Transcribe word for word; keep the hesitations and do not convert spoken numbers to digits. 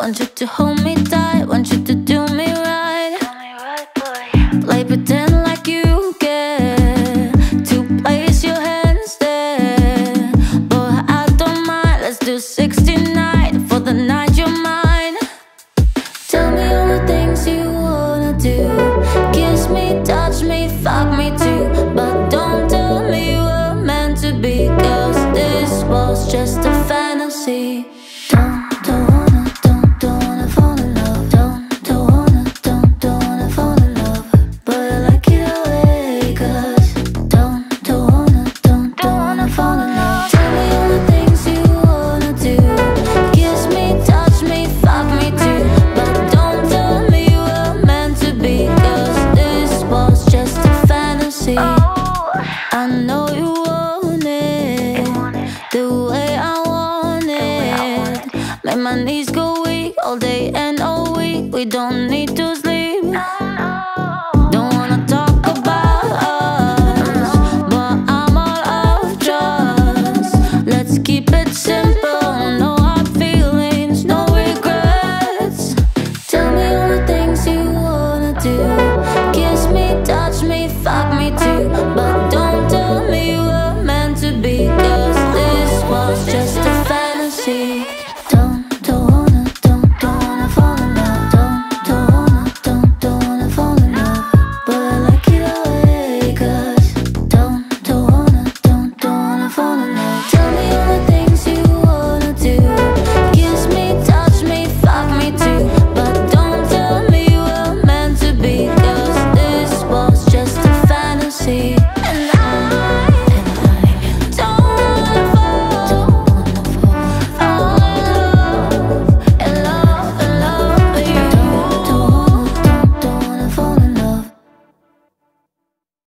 Want you to hold me tight, want you to do me right. Do me right, boy. Play pretend like you care to place your hands there. Boy, I don't mind, let's do sixty-nine for the night you're mine. Tell me all the things you wanna do. Kiss me, touch me, fuck me too. But don't tell me we're meant to be, 'cause this was just a fantasy. Don't, don't wanna, don't, don't wanna fall in love. Don't, don't wanna, don't, don't wanna fall in love. But I like it away, 'cause don't, don't wanna, don't, don't wanna fall in love. Tell me all the things you wanna do. Kiss me, touch me, fuck me too. But don't tell me we're meant to be, 'cause this was just a fantasy. I know you want it the way I want it. Make my knees go weak all day and all week. We don't